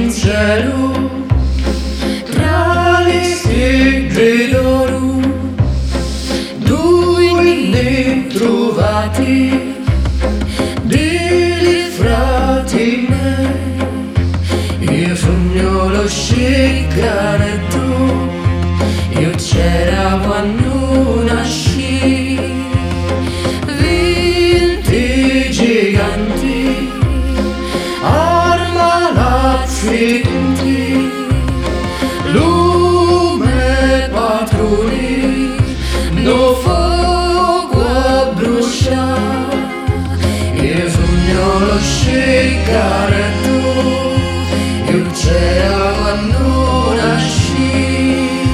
in cielo tra le stelle d'oro, due ne trovati dei frati miei. Io sogno lo cigaretto, io c'era quando nasci, vinti giganti, armalazzi tinti, lume patroni, no fuoco a bruciare. Io sogno lo cigaretto, io c'era quando nasci.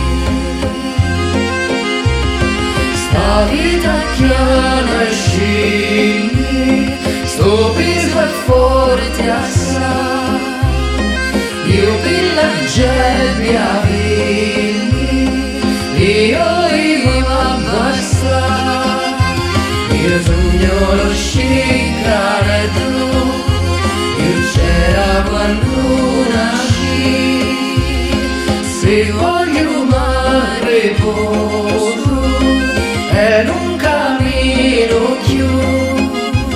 Sta vita chiara e scegli, sto peso è forte assai. Io per la gebbia vini, io abbassa. Io sogno lo cigaretto, io c'era quando nasci. Se voglio mai riposo è un cammino chiuso,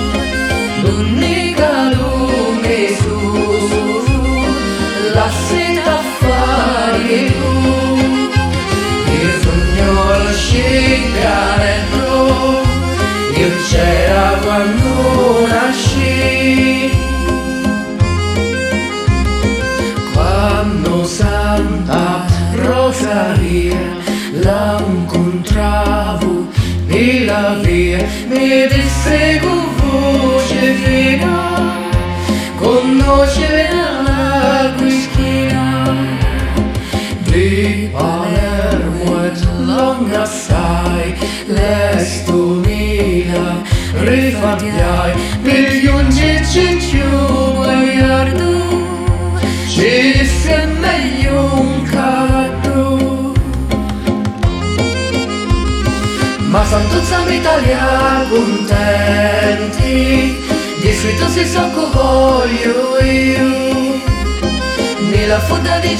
l'unica lume su, la seta fare tu. Io sogno lo cigaretto, io c'era quando nasci. Quando Santa Rosaria la incontravo nella via, mi disse con voce fina, conosce la Cristina di Palermo e longa assai, lesto mila rifatiai, per giungere ciò guaiardo, ci disse meglio un caddo. Ma Sant'Uzza Italia contenti, di scritto si sa che voglio io, nella foda di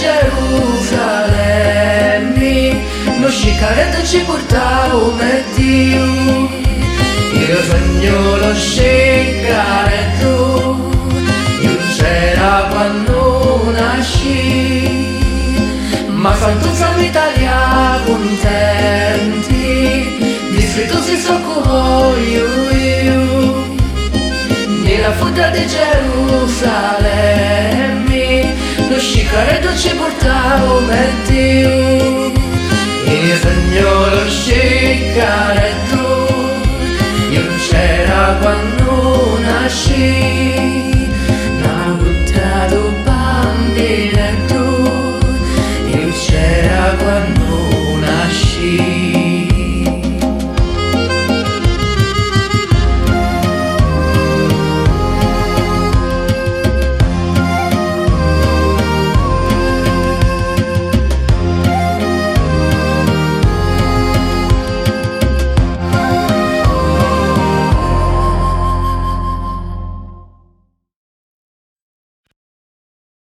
Gerusalemme, lo cigaretto ci portavo per Dio. Io sogno lo cigaretto, io c'era quando nasci. Ma Sant'Uzza Italia contenti, di scritto si sa che voglio io, nella foda di Gerusalemme, lo cigaretto ci portavo per Dio. Io sogno lo cigaretto, io c'era quando nasci.